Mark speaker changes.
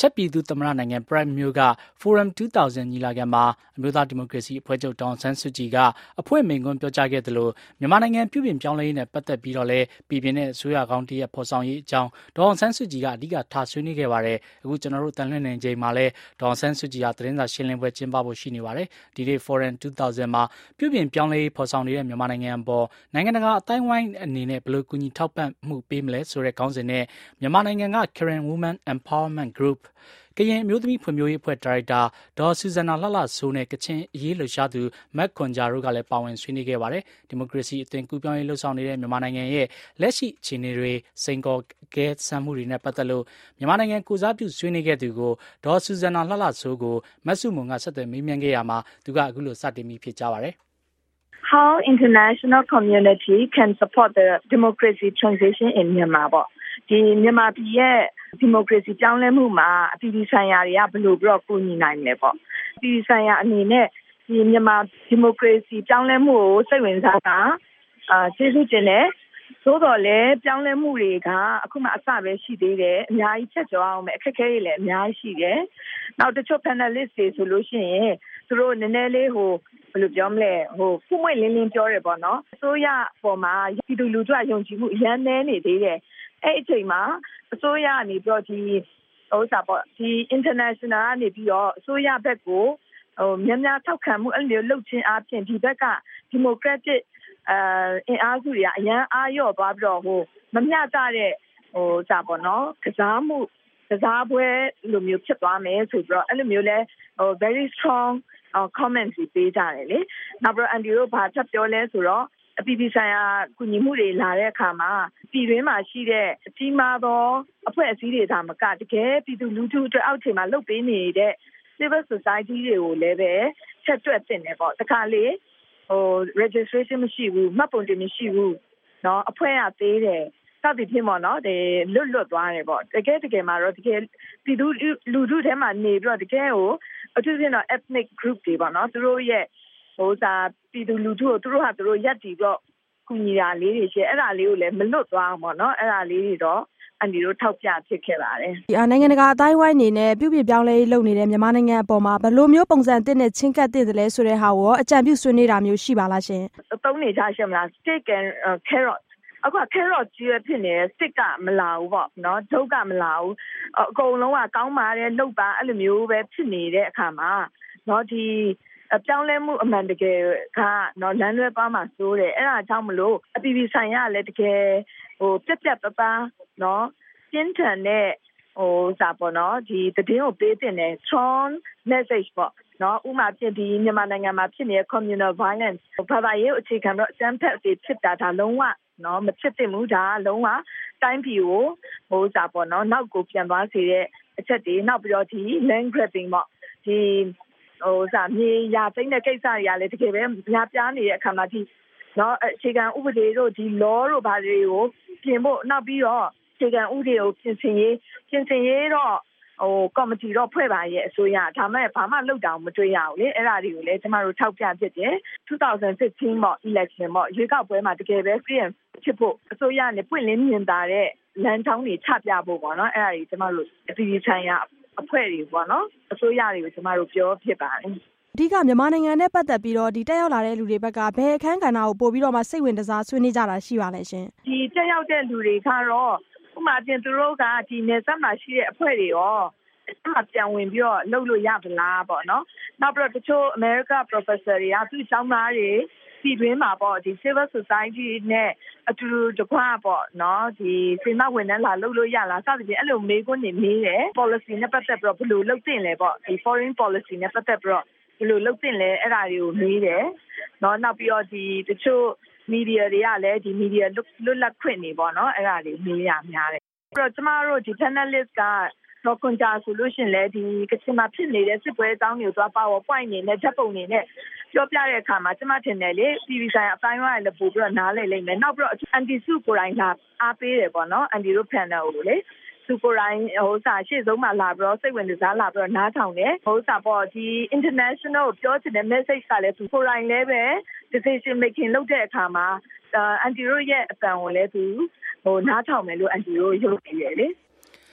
Speaker 1: ချက်ပြည်သူသမ္မတနိုင်ငံ Prime မြို့က Forum 2000 ညီလာခံမှာအမျိုးသားဒီမိုကရေစီအဖွဲ့ချုပ်ဒေါ်အောင်ဆန်းစုကြည်ကအဖွင့်မိန့်ခွန်းပြောကြားခဲ့သလိုမြန်မာနိုင်ငံပြုပြင်ပြောင်းလဲရေးနဲ့ပတ်သက်ပြီးတော့လည်းပြည်ပြင်းတဲ့အစိုးရကောင်းတရက်ဖော်ဆောင်ရေးအကြောင်းဒေါ်အောင်ဆန်းစုကြည်ကအဓိကထားဆွေးနွေးခဲ့ပါတယ်။အခုကျွန်တော်တို့တန်လှည့်နေချိန်မှာလည်းဒေါ်အောင်ဆန်းစုကြည်ကသတင်းစာရှင်းလင်းပွဲကျင်းပဖို့ရှိနေပါတယ်။ဒီနေ့ Forum 2000 မှာပြုပြင်ပြောင်းလဲရေးဖော်ဆောင်နေတဲ့မြန်မာနိုင်ငံအပေါ်နိုင်ငံတကာအတိုင်းဝိုင်းအနေနဲ့ဘယ်လိုကူညီထောက်ပံ့မှုပေးမလဲဆိုတဲ့ခေါင်းစဉ်နဲ့မြန်မာနိုင်ငံက Karen Women Empowerment Groupကရင်အမျိုးသမီးဖွံ့ဖြိုးရေးအဖွဲ့ဒါရိုက်တာဒေါ်ဆူဇန်နာလှလှစိုးနဲ့ကချင်အရေးလှုပ်ရှားသူမက်ခွန်ဂျာတို့ကလည်းပါဝင်ဆွေးနွေးခဲ့ပါတယ်။ဒီမိုကရေစီအသွင်ကူးပြောင်းရေးလှုပ်ဆောင်နေတဲ့မြန်မာနိုင်ငံရဲ့လက်ရှိအခြေအနေတွေစိန်ခေါ်ခဲ့ဆမ်းမှုတွေနဲ့ပတ်သက်လို့မြန်မာနိုင်ငံကိုစားပြုဆွေးနွေးခဲ့သူကိုဒေါ်ဆူဇန်နာလှလှစိုးကိုမက်ဆုမွန်ကဆက်သွယ်မေးမြန်းခဲ့ရမှာသူကအခုလိုစတင်ပြီးဖြစ်ကြပါတယ်။
Speaker 2: How international community can support the democracy transition in Myanmar ပေါ့ဒီမြန်မာပြည်ရဲ့ဒီမိုကရေစီပြောင်းလဲမှုမှာအပြည်ပြည်ဆိုင်ရာတွေကဘယ်လိုပြီးတော့ကူညီနိုင်လဲပေါ့အပြည်ပြည်ဆိုင်ရာအနေနဲ့ဒီမြန်မာဒီမိုကရေစီပြောင်းလဲမှုကိုစိတ်ဝင်စားတာကျေးဇူးတင်တယ်သို့တော်လည်းပြောင်းလဲမှုတွေကအခုမှအစပဲရှိသေးတယ်အများကြီးချက်ကြောအောင်ပဲအခက်အခဲတွေလည်းအများကြီးရှိတယ်နောက်တချို့ panelist တွေဆိုလို့ရှိရင်သူတို့နည်းနည်းလေးဘယ်လိုပြောမလဲခုမွေ့လင်းလင်းပြောတယ်ပေါ့နော်အစိုးရပေါ်မှာပြည်သူလူထုကယုံကြည်မှုအများနဲ့နေသေးတယ်အဲ့အချိန်မှာအစိုးရကနေပြီးတော့ဒီ international ကနေပြီးတော့အစိုးရဘက်ကိုများများထောက်ခံမှုအဲ့လိုလုပ်ခြင်းအပြင်ဒီဘက်က democratic အင်အားစုတွေကအရန်အားရော့သွားပြီးတော့မမျှတတဲ့ပေါ့နော်ကစားပွဲလိုမျိုးဖြစ်သွားမယ်ဆိုပြီးတော့အဲ့လိုမျိုးလဲvery strong comments ပေးကြတယ်လေနောက်ပြီးတော့အန်ဒီတို့ဘာချက်ပြောလဲဆိုတော့အပြည်ပြည်ဆိုင်ရာကူညီမှုတွေလာတဲ့အခါမှာပြည်တွင်းမှာရှိတဲ့အကြီးမားသောအဖွဲ့အစည်းတွေဒါမှကတကယ်ပြည်သူလူထုအတွက်အောက်ခြေမှာလုပ်ပေးနေတဲ့ civil society တွေကိုလည်းပဲချက်တွက်တင်တယ်ပေါ့တခါလေregistration မရှိဘူးမှတ်ပုံတင်မရှိဘူးเนาะအဖွဲ့ကသေးတယ်စသည်ဖြင့်ပေါ့နော်လွတ်သွားတယ်ပေါ့တကယ်မှာတော့တကယ်ပြည်သူလူထုထဲမှာနေပြီးတော့တကယ်ကိုအထူးဖြင့်တော့ ethnic group တွေပေါ့နော်သူတို့ရဲ့ပြည်သူလူထုကိုသူတို့ဟာသူတို့ရက်တည်တော့ကူညီတာလေးတွေရှိအဲ့ဒါလေးကိုလည်းမလွတ်သွားအောင်ပေါ့နော်အဲ့ဒါလေးတွေတော့အန်ဒီတို့ထောက်ပြဖြစ်ခဲ့ပါတယ်
Speaker 3: ဒီနိုင်ငံတကာအတိုင်းဝိုင်းအနေနဲ့ပြုပြင်ပြောင်းလဲရေးလုပ်နေတဲ့မြန်မာနိုင်ငံအပေါ်မှာဘယ်လိုမျိုးပုံစံသစ်နဲ့ချင်းကပ်သင့်တယ်လဲဆိုတဲ့ဟာကိုအကြံပြုဆွေးနွေးတာမျိုးရှိပါလားရှင်
Speaker 2: သုံးနေကြရှမလား stick and carrot အခု carrot ကြီးရဖြစ်နေ stick ကမလာဘူးပေါ့နော်ဒုတ်ကမလာဘူးအကုန်လုံးကကောင်းပါတယ်လှုပ်ပါအဲ့လိုမျိုးပဲဖြစ်နေတဲ့အခါမှာနော်ဒီပြောင်းလဲမှုအမှန်တကယ်ကနော်လမ်းလွဲသွားမှစိုးတယ်အဲ့ဒါကြောင့်မလို့အပြည်ပြည်ဆိုင်ရာလည်းတကယ်ပြက်ပပနော်ပြင်းထန်တဲ့ပေါ့နော်ဒီသတင်းကိုပေးတင်တယ် strong message ပေါ့နော်ဥမာဖြစ်ဒီမြန်မာနိုင်ငံမှာဖြစ်နေတဲ့ communal violence ဘာသာရေးအခြေခံတော့အကြမ်းဖက်တွေဖြစ်တာဒါလုံးဝနော်မဖြစ်သင့်ဘူးဒါလုံးဝတိုင်းပြည်ကိုပေါ့နော်နောက်ကိုပြန်သွားစေတဲ့အချက်တွေနောက်ပြီးတော့ဒီ land grabbing ပေါ့ဒီမြေယာသိမ်းတဲ့ကိစ္စတွေကလည်းတကယ်ပဲများပြားနေတဲ့အခါမှာဒီနော်အခြေခံဥပဒေတို့ဒီ law တို့ဘာတွေကိုပြင်ဖို့နောက်ပြီးတော့အခြေခံဥပဒေကိုပြင်ဆင်ရေးတော့ကော်မတီတော့ဖွဲ့ပါရဲ့အစိုးရဒါမဲ့ဘာမှလုပ်တာမတွေ့ရဘူးလေအဲ့ဒါတွေကိုလည်းကျမတို့ထောက်ပြဖြစ်တယ်2015ပေါ့ election ပေါ့ရွေးကောက်ပွဲမှာတကယ်ပဲ free and ဖြစ်ဖို့အစိုးရနဲ့ပွင့်လင်းမြင်သာတဲ့လမ်းကြောင်းတွေချပြဖို့ပေါ့နော်အဲ့ဒါတွေကျမတို့အပြည်ပြည်ဆိုင်ရာအဖွဲ့တွေပေါ့နော်အစိုးရတွေကိုကျမတို့ပြောဖြစ်ပါတယ်
Speaker 3: အဓိကမြန်မာနိုင်ငံနဲ့ပတ်သက်ပြီးတော့ဒီတက်ရောက်လာတဲ့လူတွေဘက်ကဘယ်အခန်းကဏ္ဍကိုပို့ပြီးတော့မှစိတ်ဝင်စားဆွေးနွေးကြတာရှိပါလဲရှင်
Speaker 2: ဒီတက်ရောက်တဲ့လူတွေကတော့ဥပမာပြင်သူတို့ကဒီနယ်စပ်မှာရှိတဲ့အဖွဲ့တွေရောအဲ့မှာပြန်ဝင်ပြီးတော့လုပ်လို့ရပါလားပေါ့နော်နောက်ပြီးတော့တချို့ America professor တွေကသူ့ကျောင်းသားတွေပြည်တွင်းမှာပေါ့ဒီ civil society နဲ့အတူတူတကွပေါ့နော်ဒီစေမဝန်ထမ်းလာလုပ်လို့ရလားစသဖြင့်အဲ့လိုမေးခွန်းတွေမေးတယ် policy နဲ့ပတ်သက်ပြီးတော့ဘယ်လိုလုပ်သင့်လဲပေါ့ဒီ foreign policy နဲ့ပတ်သက်ပြီးတော့ဘယ်လိုလုပ်သင့်လဲအဲ့ဒါတွေကိုမေးတယ်နော်နောက်ပြီးတော့ဒီတချို့ media တွေကလည်းဒီ media လွတ်လပ်ခွင့်နေပေါ့နော်အဲ့ဒါတွေမေးရများတယ်အဲ့တော့ကျမတို့ဒီ panelist ကတော့ကွန်ကြာဆိုလို့ရှင်လေဒီကချင်မှာဖြစ်နေတဲ့စစ်ပွဲအကြောင်းတွေကိုသွား PowerPoint နေနဲ့ဓာတ်ပုံနေနဲ့ပြောပြတဲ့အခါမှာကျမထင်တယ်လေပြည်ပြည်ဆိုင်ရာအတိုင်းအဝိုင်းလည်းပို့ပြီးတော့နားလည်လိမ့်မယ်နောက်ပြီးတော့အန်တီစုကိုယ်တိုင်လာအားပေးတယ်ပေါ့နော်အန်တီတို့ panel ကိုလေသူကိုယ်တိုင်ရှေ့ဆုံးမှာလာပြီးတော့စိတ်ဝင်စားလာပြီးတော့နားထောင်တယ်ပေါ့ဒီ international ကိုပြောချင်တဲ့ message ကလည်းသူကိုယ်တိုင်လည်းပဲ decision making လုပ်တဲ့အခါမှာအန်တီတို့ရဲ့အပံကိုလည်းသူနားထောင်မယ်လို့အန်တီတို့ယုံကြည်တယ်လေ